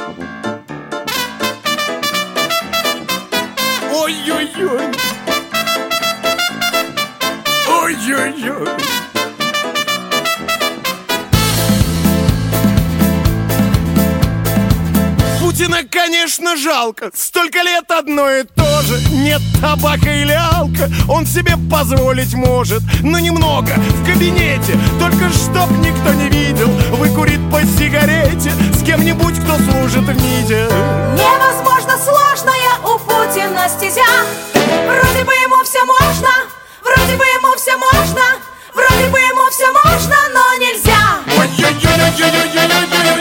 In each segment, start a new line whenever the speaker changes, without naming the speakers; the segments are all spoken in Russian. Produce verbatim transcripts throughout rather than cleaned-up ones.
Ой-ой-ой. Ой-ой-ой. Путина, конечно, жалко. Столько лет одно и то же. Нет табака или алка, он себе позволить может, но немного в кабинете, только чтоб никто не видел, выкурит по сигарете с кем-нибудь, кто служит в МИДе.
Невозможно сложная у Путина стезя. Вроде бы ему все можно, вроде бы ему все можно, вроде бы ему все можно, но нельзя.
Ой-ой-ой-ой-ой-ой-ой-ой-ой-ой.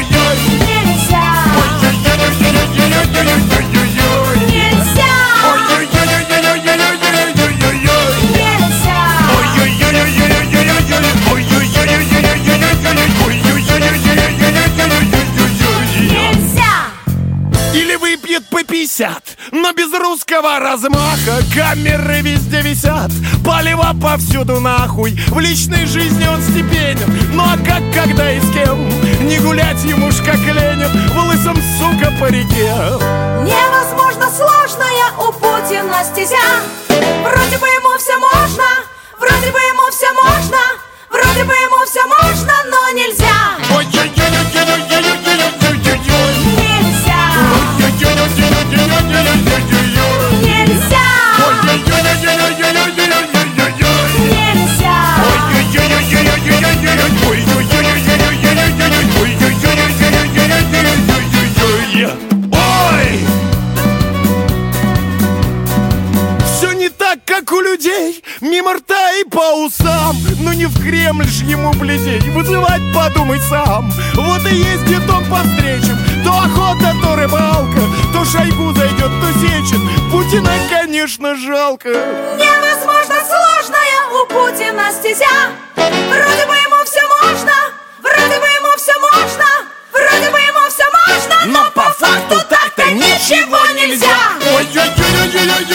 Или выпьет по пятьдесят, но без русского размаха. Камеры везде висят, палево повсюду нахуй. В личной жизни он степенен, ну а как, когда и с кем? Не гулять ему ж как Ленин в лысом, сука, парике.
Невозможно сложная у Путина стезя. Вроде бы ему все можно, вроде бы ему все можно, вроде бы ему все можно, но нельзя.
Как у людей, мимо рта и по усам. Но не в Кремль ж ему, блядей, вызывать подумай сам. Вот и ездит он по встречам, то охота, то рыбалка, то Шойгу зайдет, то Сечин. Путина, конечно, жалко.
Невозможно сложная у Путина стезя. Вроде бы ему все можно, вроде бы ему все можно, вроде бы ему все можно, но по факту так-то ничего нельзя.
Ой-ой-ой-ой-ой-ой.